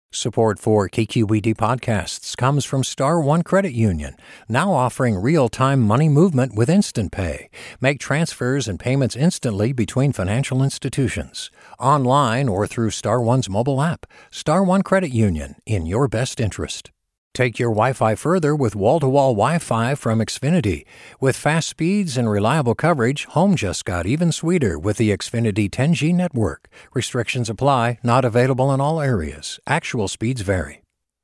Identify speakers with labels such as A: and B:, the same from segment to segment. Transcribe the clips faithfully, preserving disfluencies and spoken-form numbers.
A: Support for K Q E D podcasts comes from Star One Credit Union, now offering real-time money movement with Instant Pay. Make transfers and payments instantly between financial institutions, online or through Star One's mobile app. Star One Credit Union, in your best interest. Take your Wi-Fi further with wall-to-wall Wi-Fi from Xfinity. With fast speeds and reliable coverage, home just got even sweeter with the Xfinity ten G network. Restrictions apply, not available in all areas. Actual speeds vary.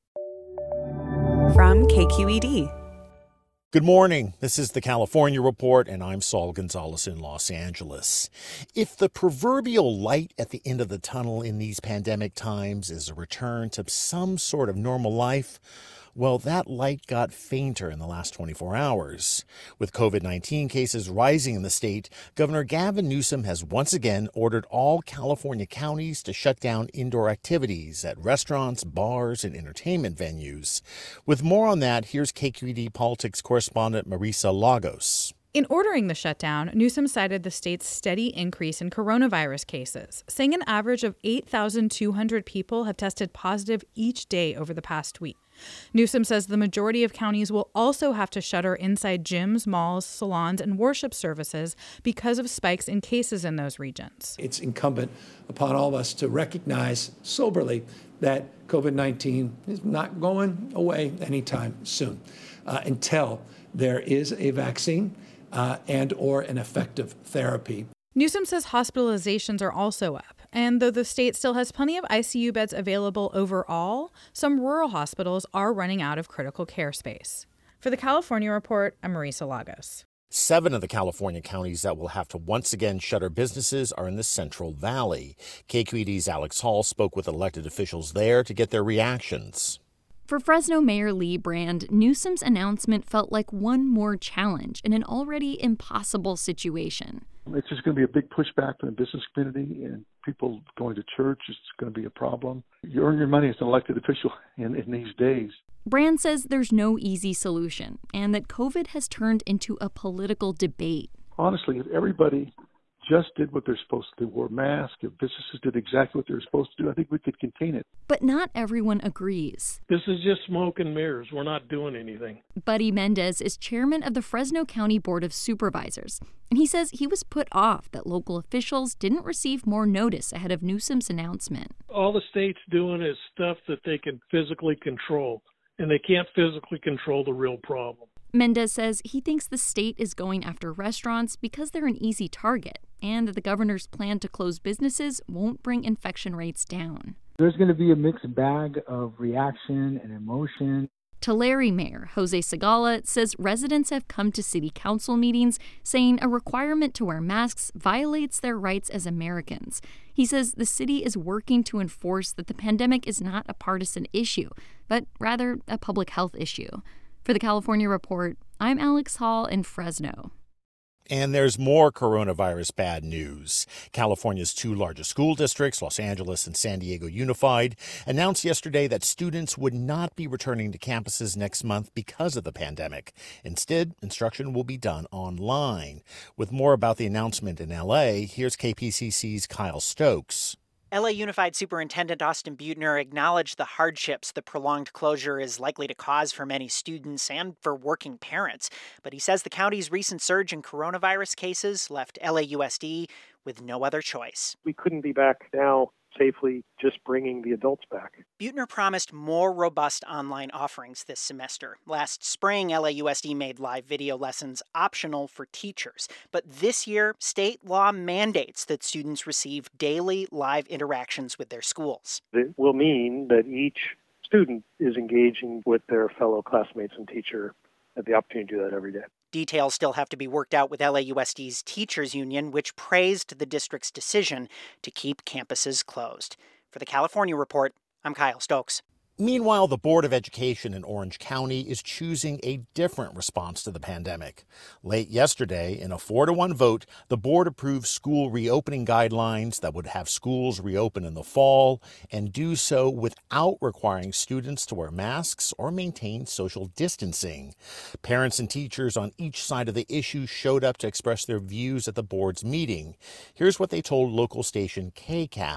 B: From K Q E D.
C: Good morning. This is the California Report, and I'm Saul Gonzalez in Los Angeles. If the proverbial light at the end of the tunnel in these pandemic times is a return to some sort of normal life, well, that light got fainter in the last twenty-four hours. With covid nineteen cases rising in the state, Governor Gavin Newsom has once again ordered all California counties to shut down indoor activities at restaurants, bars, and entertainment venues. With more on that, here's K Q E D politics correspondent Marisa Lagos.
D: In ordering the shutdown, Newsom cited the state's steady increase in coronavirus cases, saying an average of eight thousand two hundred people have tested positive each day over the past week. Newsom says the majority of counties will also have to shutter inside gyms, malls, salons, and worship services because of spikes in cases in those regions.
E: It's incumbent upon all of us to recognize soberly that covid nineteen is not going away anytime soon uh, until there is a vaccine uh, and or an effective therapy.
D: Newsom says hospitalizations are also up, and though the state still has plenty of I C U beds available overall, some rural hospitals are running out of critical care space. For the California Report, I'm Marisa Lagos.
C: Seven of the California counties that will have to once again shutter businesses are in the Central Valley. K Q E D's Alex Hall spoke with elected officials there to get their reactions.
F: For Fresno Mayor Lee Brand, Newsom's announcement felt like one more challenge in an already impossible situation.
G: It's just going to be a big pushback from the business community and people going to church. It's going to be a problem. You earn your money as an elected official in, in these days.
F: Brand says there's no easy solution and that COVID has turned into a political debate.
G: Honestly, if everybody just did what they're supposed to do, wore masks, if businesses did exactly what they're supposed to do, I think we could contain it.
F: But not everyone agrees.
H: This is just smoke and mirrors. We're not doing anything.
F: Buddy Mendez is chairman of the Fresno County Board of Supervisors, and he says he was put off that local officials didn't receive more notice ahead of Newsom's announcement.
H: All the state's doing is stuff that they can physically control, and they can't physically control the real problem.
F: Mendez says he thinks the state is going after restaurants because they're an easy target, and that the governor's plan to close businesses won't bring infection rates down.
I: There's going to be a mixed bag of reaction and emotion.
F: Tulare Mayor Jose Segala says residents have come to city council meetings saying a requirement to wear masks violates their rights as Americans. He says the city is working to enforce that the pandemic is not a partisan issue, but rather a public health issue. For the California Report, I'm Alex Hall in Fresno.
C: And there's more coronavirus bad news. California's two largest school districts, Los Angeles and San Diego Unified, announced yesterday that students would not be returning to campuses next month because of the pandemic. Instead, instruction will be done online. With more about the announcement in L A, here's K P C C's Kyle Stokes.
J: L A Unified Superintendent Austin Buettner acknowledged the hardships the prolonged closure is likely to cause for many students and for working parents. But he says the county's recent surge in coronavirus cases left L A U S D with no other choice.
K: We couldn't be back now safely just bringing the adults back.
J: Buettner promised more robust online offerings this semester. Last spring, L A U S D made live video lessons optional for teachers. But this year, state law mandates that students receive daily live interactions with their schools.
K: It will mean that each student is engaging with their fellow classmates and teacher at the opportunity to do that every day.
J: Details still have to be worked out with L A U S D's teachers union, which praised the district's decision to keep campuses closed. For the California Report, I'm Kyle Stokes.
C: Meanwhile, the Board of Education in Orange County is choosing a different response to the pandemic. Late yesterday, in a four to one vote, the board approved school reopening guidelines that would have schools reopen in the fall and do so without requiring students to wear masks or maintain social distancing. Parents and teachers on each side of the issue showed up to express their views at the board's meeting. Here's what they told local station K C A L.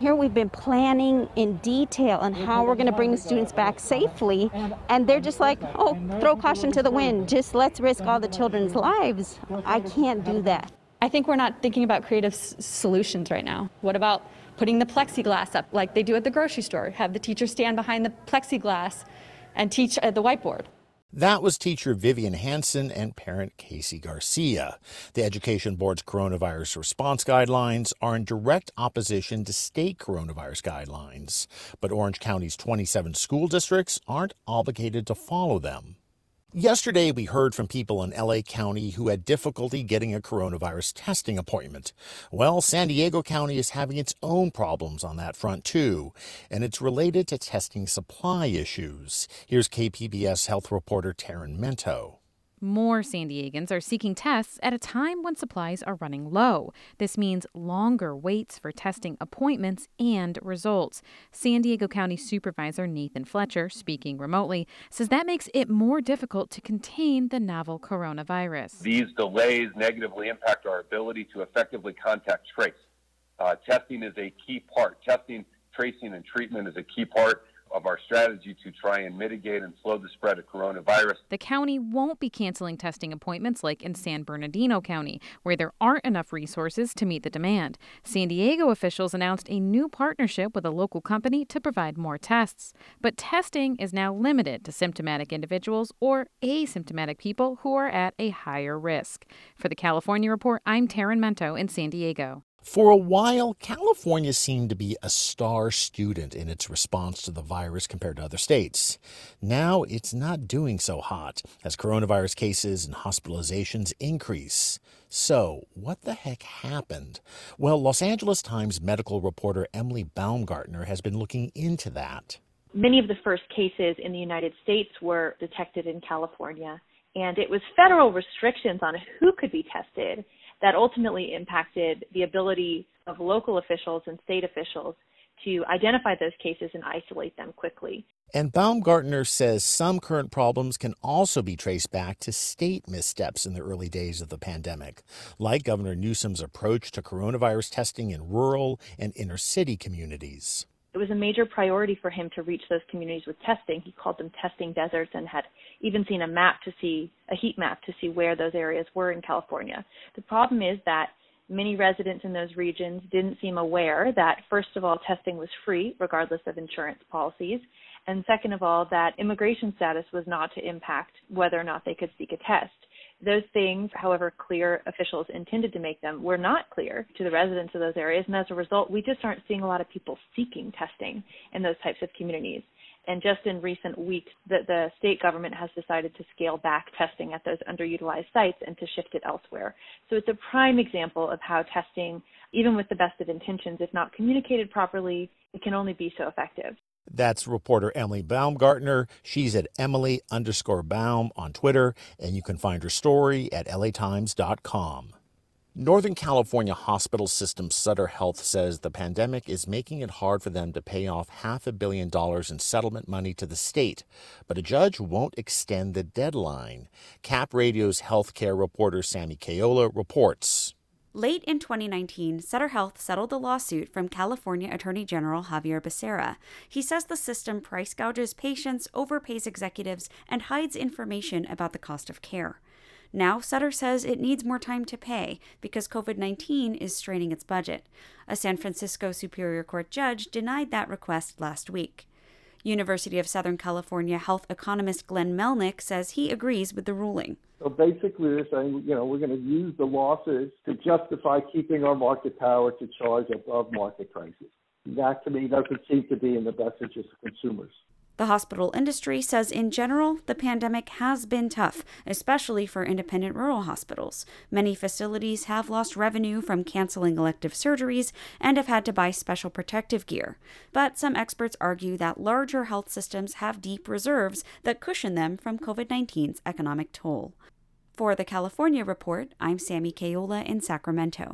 B: Here we've been planning in detail on how we're going to bring the students back safely, and they're just like, oh, throw caution to the wind. Just let's risk all the children's lives. I can't do that.
L: I think we're not thinking about creative s- solutions right now. What about putting the plexiglass up like they do at the grocery store? Have the teacher stand behind the plexiglass and teach at the whiteboard.
C: That was teacher Vivian Hansen and parent Casey Garcia. The Education Board's coronavirus response guidelines are in direct opposition to state coronavirus guidelines, but Orange County's twenty-seven school districts aren't obligated to follow them. Yesterday, we heard from people in L A County who had difficulty getting a coronavirus testing appointment. Well, San Diego County is having its own problems on that front, too, and it's related to testing supply issues. Here's K P B S health reporter Taryn Mento.
D: More San Diegans are seeking tests at a time when supplies are running low. This means longer waits for testing appointments and results. San Diego County Supervisor Nathan Fletcher, speaking remotely, says that makes it more difficult to contain the novel coronavirus.
M: These delays negatively impact our ability to effectively contact trace. Uh, testing is a key part. Testing, tracing, and treatment is a key part of our strategy to try and mitigate and slow the spread of coronavirus.
D: The county won't be canceling testing appointments like in San Bernardino County, where there aren't enough resources to meet the demand. San Diego officials announced a new partnership with a local company to provide more tests. But testing is now limited to symptomatic individuals or asymptomatic people who are at a higher risk. For the California Report, I'm Taryn Mento in San Diego.
C: For a while, California seemed to be a star student in its response to the virus compared to other states. Now it's not doing so hot as coronavirus cases and hospitalizations increase. So, what the heck happened? Well, Los Angeles Times medical reporter Emily Baumgartner has been looking into that.
N: Many of the first cases in the United States were detected in California, and it was federal restrictions on who could be tested that ultimately impacted the ability of local officials and state officials to identify those cases and isolate them quickly.
C: And Baumgartner says some current problems can also be traced back to state missteps in the early days of the pandemic, like Governor Newsom's approach to coronavirus testing in rural and inner city communities.
N: It was a major priority for him to reach those communities with testing. He called them testing deserts and had even seen a map to see, a heat map to see where those areas were in California. The problem is that many residents in those regions didn't seem aware that, first of all, testing was free, regardless of insurance policies, and second of all, that immigration status was not to impact whether or not they could seek a test. Those things, however clear officials intended to make them, were not clear to the residents of those areas, and as a result, we just aren't seeing a lot of people seeking testing in those types of communities. And just in recent weeks, the, the state government has decided to scale back testing at those underutilized sites and to shift it elsewhere. So it's a prime example of how testing, even with the best of intentions, if not communicated properly, it can only be so effective.
C: That's reporter Emily Baumgartner. She's at Emily underscore Baum on Twitter, and you can find her story at L A times dot com. Northern California hospital system Sutter Health says the pandemic is making it hard for them to pay off half a billion dollars in settlement money to the state, but a judge won't extend the deadline. Cap Radio's healthcare reporter Sammy Cayola reports.
O: Late in twenty nineteen, Sutter Health settled a lawsuit from California Attorney General Javier Becerra. He says the system price gouges patients, overpays executives, and hides information about the cost of care. Now, Sutter says it needs more time to pay because covid nineteen is straining its budget. A San Francisco Superior Court judge denied that request last week. University of Southern California health economist Glenn Melnick says he agrees with the ruling.
P: So basically they're saying, you know, we're going to use the losses to justify keeping our market power to charge above market prices. That, to me, doesn't seem to be in the best interest of consumers.
O: The hospital industry says in general, the pandemic has been tough, especially for independent rural hospitals. Many facilities have lost revenue from canceling elective surgeries and have had to buy special protective gear. But some experts argue that larger health systems have deep reserves that cushion them from covid nineteen's economic toll. For the California Report, I'm Sammy Cayola in Sacramento.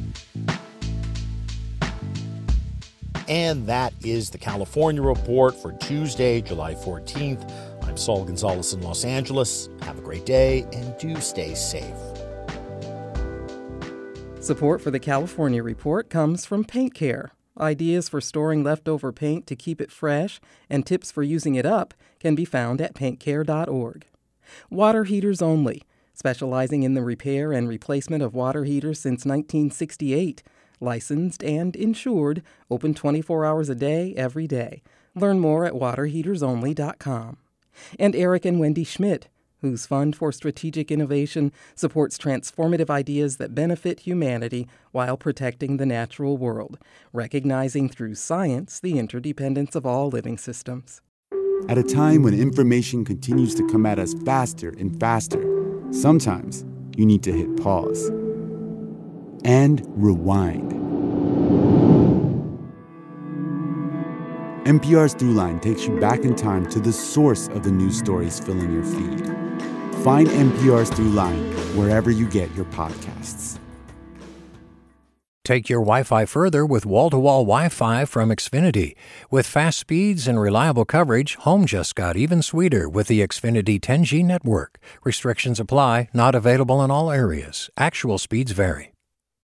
C: And that is the California Report for Tuesday, July fourteenth. I'm Saul Gonzalez in Los Angeles. Have a great day and do stay safe.
Q: Support for the California Report comes from Paint Care. Ideas for storing leftover paint to keep it fresh and tips for using it up can be found at paint care dot org. Water Heaters Only, specializing in the repair and replacement of water heaters since nineteen sixty-eight. Licensed and insured, open twenty-four hours a day, every day. Learn more at water heaters only dot com. And Eric and Wendy Schmidt, whose Fund for Strategic Innovation supports transformative ideas that benefit humanity while protecting the natural world, recognizing through science the interdependence of all living systems.
R: At a time when information continues to come at us faster and faster, sometimes you need to hit pause and rewind. N P R's Throughline takes you back in time to the source of the news stories filling your feed. Find N P R's Throughline wherever you get your podcasts.
A: Take your Wi-Fi further with wall-to-wall Wi-Fi from Xfinity. With fast speeds and reliable coverage, home just got even sweeter with the Xfinity ten G network. Restrictions apply, not available in all areas. Actual speeds vary.